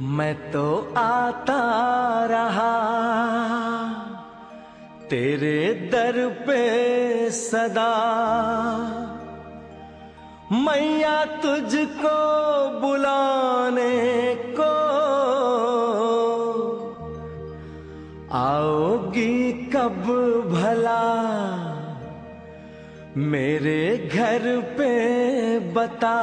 मैं तो आता रहा तेरे दर पे सदा, मैया तुझको बुलाने को आओगी कब भला मेरे घर पे बता।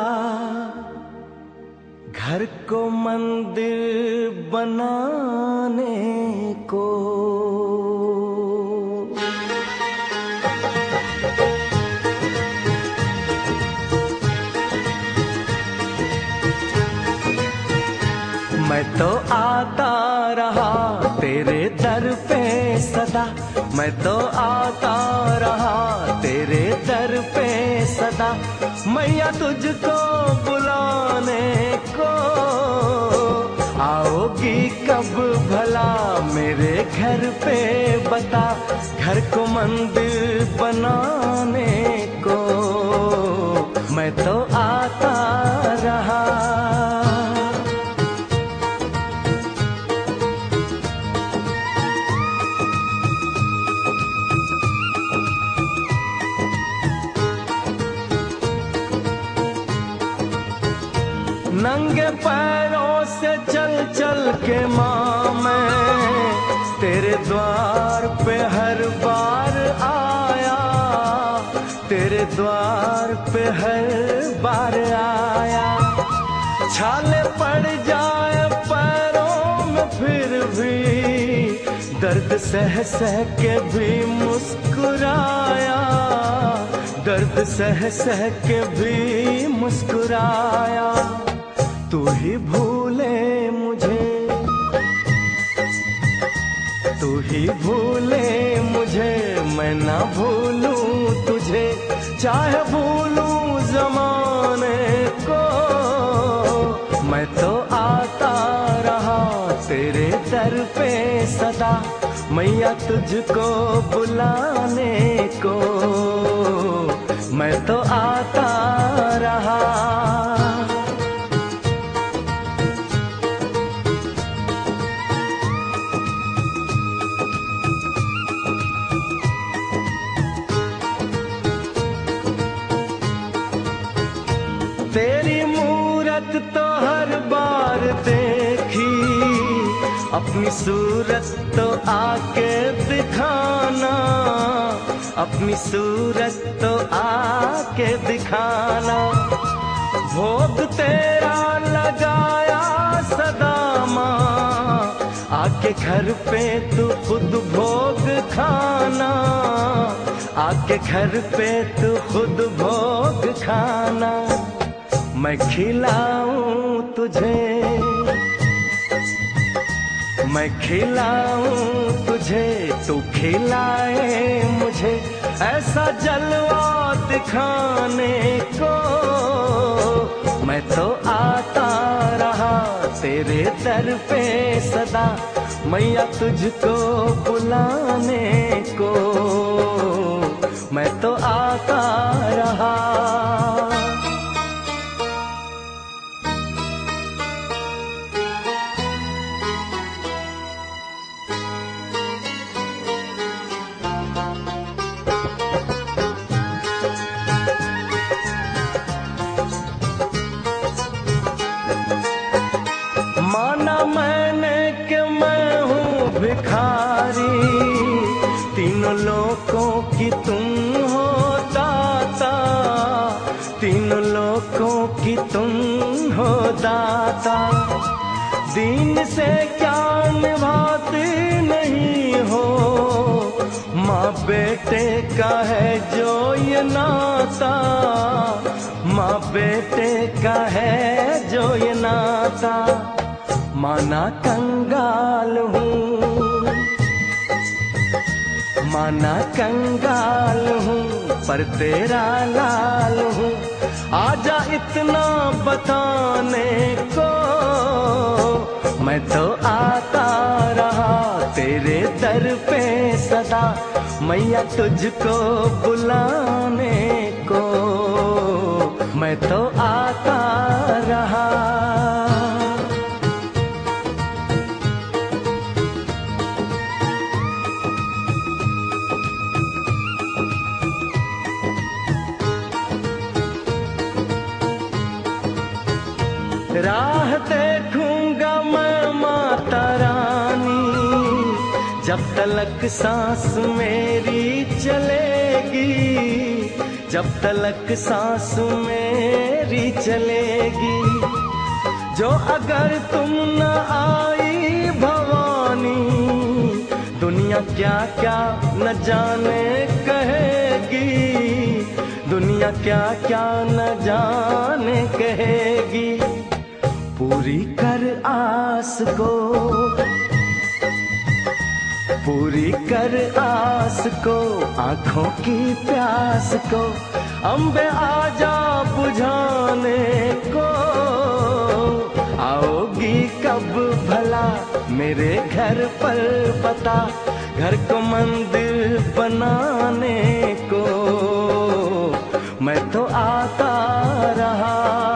घर को मंदिर बनाने को मैं तो आता रहा तेरे दर पे सदा, मैं तो आता रहा तेरे दर पे सदा, मैया तुझको बुलाने को आओगी कब भला मेरे घर पे बता। घर को मंदिर बनाने को मैं तो आता रहा। नंगे पैरों से चल चल के माँ मैं तेरे द्वार पे हर बार आया, तेरे द्वार पे हर बार आया। छाले पड़ जाए पैरों में फिर भी दर्द सह सह के भी मुस्कुराया, दर्द सह सह के भी मुस्कुराया। तू ही भूले मुझे, तू ही भूले मुझे, मैं ना भूलूं तुझे, चाहे भूलूं जमाने को। मैं तो आता रहा तेरे दर पे सदा, मैया तुझको बुलाने को मैं तो आता रहा। तेरी मूरत तो हर बार देखी, अपनी सूरत तो आके दिखाना, अपनी सूरत तो आके दिखाना। भोग तेरा लगाया सदा माँ, आके घर पे तू खुद भोग खाना, आके घर पे तू खुद भोग खाना। मैं खिलाऊं तुझे, मैं खिलाऊं तुझे, तू खिलाए मुझे, ऐसा जलवा दिखाने को मैं तो आता रहा तेरे दर पे सदा, मैया तुझको बुलाने को मैं तो आता रहा। माना मैंने कि मैं हूँ भिखारी, तीनों लोकों की तुम हो दाता, तीनों लोकों की तुम हो दाता। दीन से क्या निभाते नहीं हो, माँ बेटे का है जो ये नाता, माँ बेटे का है जो ये नाता। माना कंगाल हूँ, माना कंगाल हूँ, पर तेरा लाल हूँ, आजा इतना बताने को मैं तो आता रहा तेरे दर पे सदा, मैया तुझको बुलाने को मैं तो आता रहा। राह देखूंगा मैं माता रानी, जब तलक सांस मेरी चलेगी, जब तलक सांस मेरी चलेगी। जो अगर तुम न आई भवानी, दुनिया क्या क्या न जाने कहेगी, दुनिया क्या क्या न जाने कहेगी। पूरी कर आस को, पूरी कर आस को, आँखों की प्यास को, अम्बे आजा बुझाने को। आओगी कब भला मेरे घर पर बता, घर को मंदिर बनाने को मैं तो आता रहा।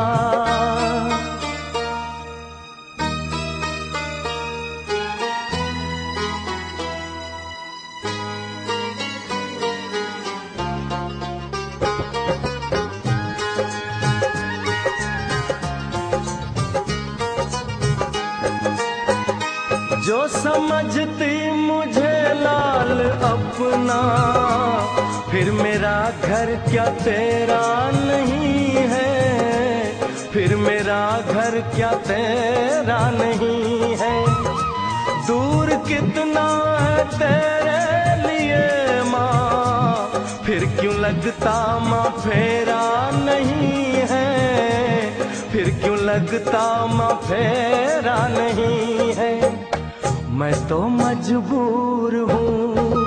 जो समझती मुझे लाल अपना, फिर मेरा घर क्या तेरा नहीं है, फिर मेरा घर क्या तेरा नहीं है। दूर कितना है तेरे लिए माँ, फिर क्यों लगता माँ फेरा नहीं है, फिर क्यों लगता माँ फेरा नहीं है। मैं तो मजबूर हूँ,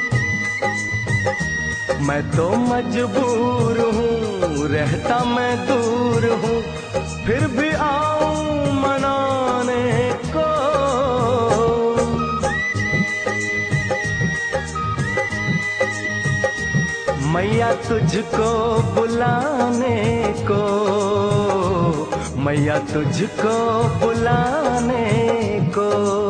मैं तो मजबूर हूँ, रहता मैं दूर हूँ, फिर भी आऊं मनाने को। मैया तुझको बुलाने को, मैया तुझको बुलाने को।